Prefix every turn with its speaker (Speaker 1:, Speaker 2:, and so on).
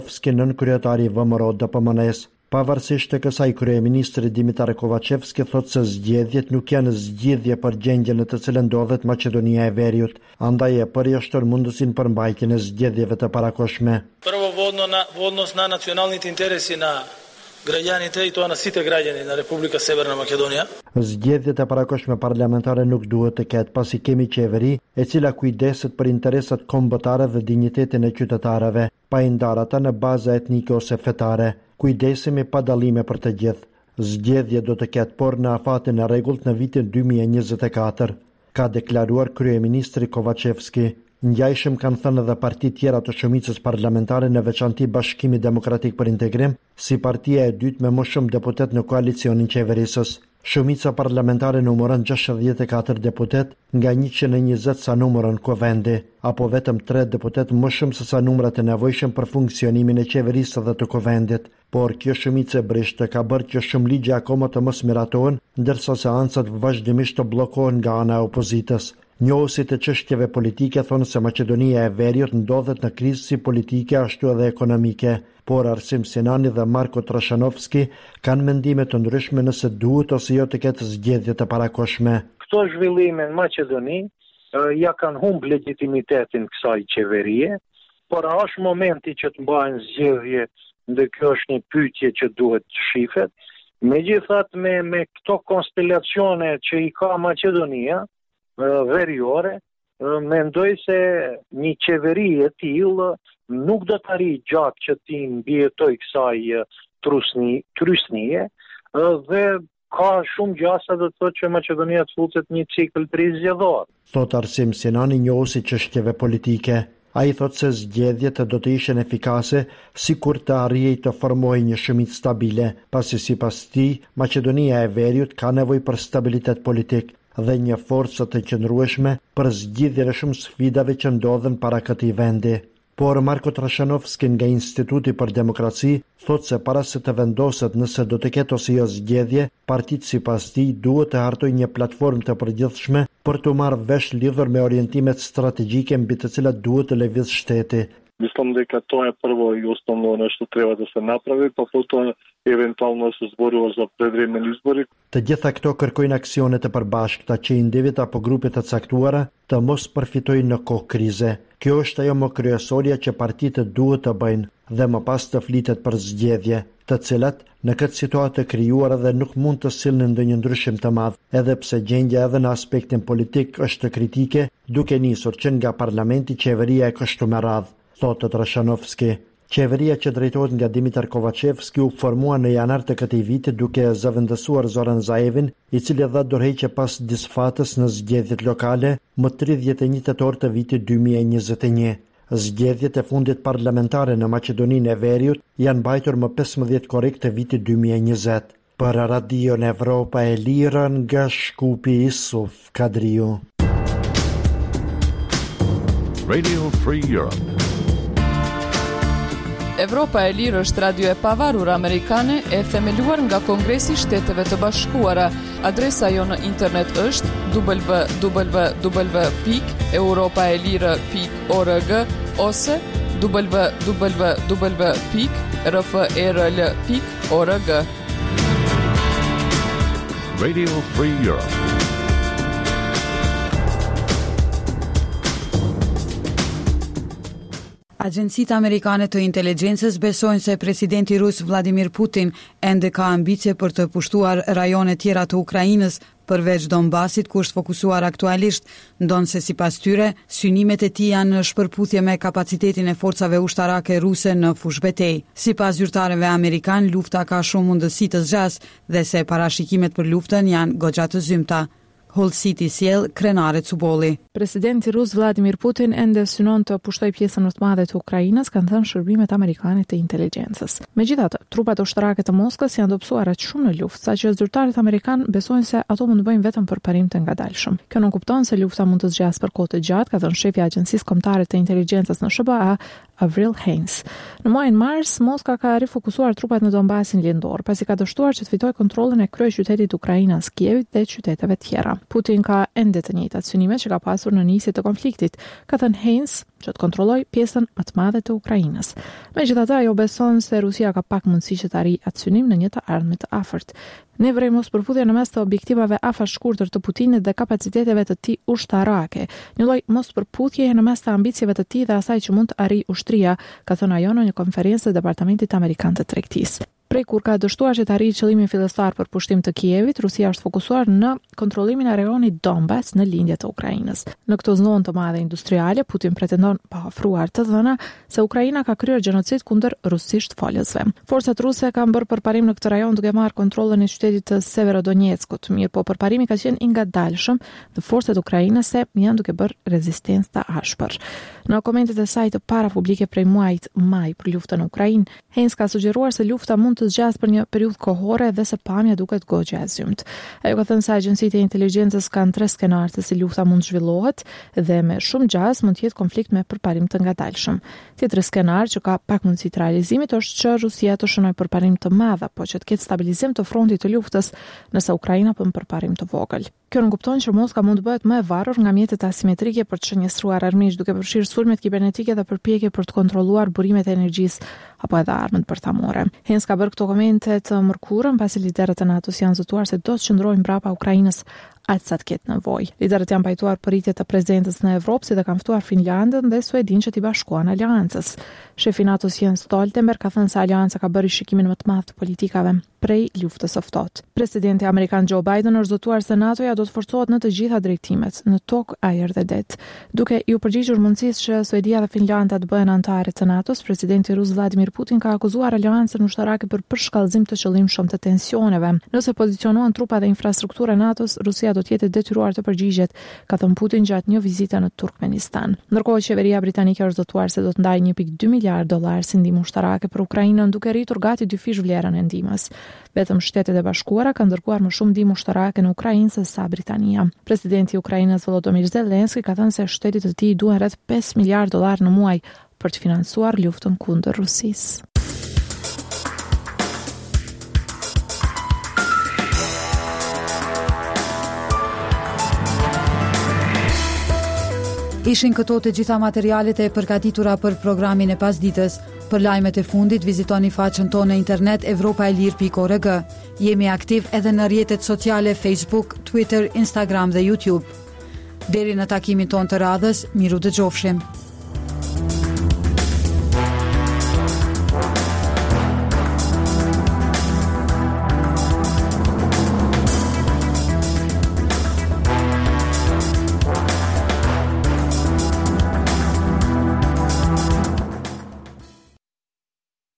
Speaker 1: Nën kryetari VMRO DPMN-s. Pavarësisht të kësaj, kryeministri Dimitar Kovacevski thotë se zgjedhjet nuk janë zgjidhje për gjendjen në të cilën ndodhet Maqedonia e Veriut, andaj e përjashton mundësinë për mbajtjen e zgjedhjeve të parakoshme.
Speaker 2: Prvo v odnos na nacionalni interesi na građanit i to na site građani na Republika Severna Makedonia.
Speaker 1: Zgjedhjet e parakoshme parlamentare nuk duhet të ketë pasi kemi qeveri e cila kujdeset për interesat kombëtare dhe dinjitetin e qytetarëve, pa i ndarë ata në baza etnike ose fetare. Kujdesemi pa dallime për të gjithë. Zgjedhje do të ketë por në afatin e rregullt në vitin 2024, ka deklaruar kryeministri Kovacevski. Ngjajshëm kanë thënë edhe partitë tjera të shumicës parlamentare, në veçanti Bashkimi Demokratik për Integrim, si partia e dytë me më shumë deputet në koalicionin qeverisës. Shumica parlamentare numëron 64 deputet nga 120 sa numëron Kovendi, apo vetëm 3 deputet më shumë se sa numrat e nevojshëm për funksionimin e qeverisë dhe të Kovendit. Por kjo shumicë e brishtë ka bërë që shumë ligje akoma të mos miratohen, ndërsa seancat vazhdimisht të bllokohen nga ana e opozitës. Njohësit e çështjeve politike thonë se Maqedonia e Veriut ndodhet në krizë si politike ashtu edhe ekonomike, por Arsim Sinani dhe Marko Trashanovski kanë mendime të ndryshme nëse duhet ose jo të ketë zgjedhje të parakoshme.
Speaker 3: Këto zhvillime në Maqedoni ja kanë humbë legitimitetin kësaj qeverie, por është momenti që të mbajnë zgjedhje, dhe kjo është një pyetje që duhet të shifet. Megjithatë me këto konstelacione që i ka Maqedonia veriore, mendoj se një qeveri e tillë nuk do të arrijë gjatë që ti mbijetoj kësaj trysnie dhe ka shumë gjasa do të thotë që Maqedonia të futet një cikël zgjedhor.
Speaker 1: Thot Arsim Sinani, njohuesi çështjeve politike. Ai thotë se zgjedhjet do të ishin efikase sikur të arrijej të formohej një shumicë stabile, pasi sipas tij Maqedonia e Veriut ka nevojë për stabilitet politik dhe një forcë të qëndrueshme për zgjidhjen e shumë sfidave që ndodhen para këtij vendi. Por Marko Trashanovski nga Instituti për Demokraci thotë se para se të vendoset nëse do të ketë ose jo zgjedhje, partitë sipas tij duhet të hartojë një platformë të përgjithshme për të marrë vesh lidhur me orientimet strategjike mbi të cilat duhet të lëvizë shteti.
Speaker 4: Mislim дека тоа е прво и основно нешто треба да се направи, па потоа eventualno se zborua za predvremeni izbori.
Speaker 1: Të gjitha këto kërkojnë aksione të përbashkëta që individ apo grupe të caktuara të mos përfitojnë në kohë krize. Kjo është ajo më kryesorja që partitë duhet të bëjnë dhe më pas të flitet për zgjedhje, të cilat në këtë situatë të krijuar edhe nuk mund të sillnin ndonjë ndryshim të madh, edhe pse gjendja edhe në aspektin politik është kritike, duke nisur që nga parlamenti qeveria e kështu me radhë, thotë Trashanovski. Qeveria që drejtohet nga Dimitar Kovacevski u formua në janar të këtij viti duke zëvendësuar Zoran Zaevin, i cili dha dorëheqje pas disfatës në zgjedhjet lokale më 31 tetor të vitit 2021. Zgjedhjet e fundit parlamentare në Maqedoninë e Veriut janë mbajtur më 15 korrik të vitit 2020. Për Radion Evropa e Lirë nga Shkupi, Isuf Kadriu.
Speaker 5: Radio Free Europe.
Speaker 6: Evropa e Lirë është radio e pavarur amerikane e themeluar nga Kongresi i Shteteve të Bashkuara. Adresa jo në internet është www.europaelire.org ose www.rferl.org.
Speaker 5: Radio Free Europe.
Speaker 7: Agjencitë amerikane të inteligjencës besojnë se presidenti rus Vladimir Putin ende ka ambicie për të pushtuar rajone tjera të Ukrainës, përveç Donbasit ku është fokusuar aktualisht, ndonse sipas tyre, synimet e tij janë në shpërputhje me kapacitetin e forcave ushtarake ruse në fushbetej. Sipas zyrtarëve amerikan, lufta ka shumë mundësi të zgjas dhe se parashikimet për luftën janë goxha të zymta. Hull City sjell krenare Cubolli.
Speaker 8: Presidenti rus Vladimir Putin ende synon të pushtoj pjesën më të madhe të Ukrainës, kanë thënë shërbimet amerikane të inteligjencës. Megjithatë, trupat ushtarake të Moskës janë dobësuar aq shumë në luftë, saqë zyrtarët amerikan besojnë se ato mund të bëjnë vetëm për parim të ngadalshëm. Kjo nuk kupton se lufta mund të zgjas për kohë të gjatë, ka thënë shefi i Agjencisë Kombëtare të Inteligjencës në SBA, Avril Haines. Në muajin mars, Moska ka rifokusuar trupat në Donbasin lindor, pasi ka dështuar që të fitojë kontrollin e kryeqytetit Ukrainas, Kievit dhe qyteteve tjera. Putin ka ende të njëjtat synime që ka pasur në nisje të konfliktit, ka thënë Haines, që të kontrolloj pjesën më të madhe të Ukrainës. Megjithatë, ajo beson se Rusia ka pak mundësi që të arrijë atë synim në një të ardhmit të afërt. Ne vrej mos përputhje në mes të objektivave afashshkurtër të Putinit dhe kapaciteteve të tij ushtarake, një lloj mos përputhjeje në mes të ambicieve të tij dhe asaj që mund të arrijë ushtria, ka thënë ajo në një konferencë të Departamentit Amerikan të Tregtisë. Prej kur ka dështuar që të arrijë qëllimin fillestar për pushtim të Kievit, Rusia është fokusuar në kontrollimin e rajonit Donbas në lindje të Ukrainës. Në këtë zonë të madhe industriale, Putin pretendon pa ofruar të dhëna se Ukraina ka kryer gjenocid kundër rusisht folësve. Forcat ruse kanë bërë përparim në këtë rajon duke marrë kontrollin e qytetit të Severodonetskut, mirë po përparimi ka qenë i ngadalshëm dhe forcat ukrainase janë duke bërë rezistencë të ashpër. Në komentet e saj të parapublike prej muajit maj për luftën në Ukrainë, Haines ka sugjeruar se lufta mund të zgjas për një periudhë kohore dhe se pamja duket goxha e zymt. Ajo ka thënë se agjencitë e inteligjencës kanë 3 skenarë se si lufta mund zhvillohet dhe me shumë gjas mund të jetë konflikt me përparim të ngadalshëm. Tjetri skenar që ka pak mundësi të realizimit është që Rusia të shënojë përparim të madh apo që të ketë stabilizim të frontit të luftës nëse Ukraina bën përparim të vogël. Kjo nuk kupton që Moska mund të bëhet më e varur nga mjetet asimetrike për të shënjestruar armiq duke përfshirë sulmet kibernetike dhe përpjekje për të kontrolluar burimet e energjisë apo edhe armët bërthamore. Haines ka bërë këto komente të mërkurën pasi liderët e NATO-s janë zotuar se do të qëndrojnë mbrapa Ukrainës aq sa të ketë nevojë. Liderët janë pajtuar për rritje të prezencës në Evropë, si dhe kanë ftuar Finlandën dhe Suedin që t'i bashkuan aleancës. Shefi NATO-s Jens Stoltenberg ka thënë se aleanca ka bërë shikimin më të madh të politikave prej luftës së ftohtë. Presidenti amerikan Joe Biden është zotuar se NATO-ja do të forcohet në të gjitha drejtimet, në tokë, ajër dhe det. Duke ju përgjigjur mundësisë që Suedia dhe Finlanda të bëhen anëtare të NATO-s, presidenti rus Vladimir Putin ka akuzuar aleancën ushtarake për përshkallëzim të qëllimshëm të tensioneve. Nëse pozicionohen trupa dhe infrastruktura e NATO-s, Rusia do të jetë detyruar të përgjigjet, ka thënë Putin gjatë një vizite në Turkmenistan. Ndërkohë, qeveria britanike është zotuar se do të ndajë $1.2 miliardë si ndihmë ushtarake për Ukrainën, duke rritur gati 2 fish vlerën e ndihmës. Vetëm Shtetet e Bashkuara kanë dërguar më shumë ndihmë ushtarake në Ukrainë se sa Britania. Presidenti i Ukrainës Volodymyr Zelensky ka thënë se shtetit të tij duhen rreth $5 miliardë në muaj për të financuar luftën kundër Rusisë.
Speaker 7: Ishin këto të gjitha materialet e përgatitura për programin e pasditës. Për lajmet e fundit, vizitoni faqen tonë në internet evropaelir.org. Jemi aktiv edhe në rrjetet sociale Facebook, Twitter, Instagram dhe YouTube. Deri në takimin tonë të radhës, miru dëgjofshim.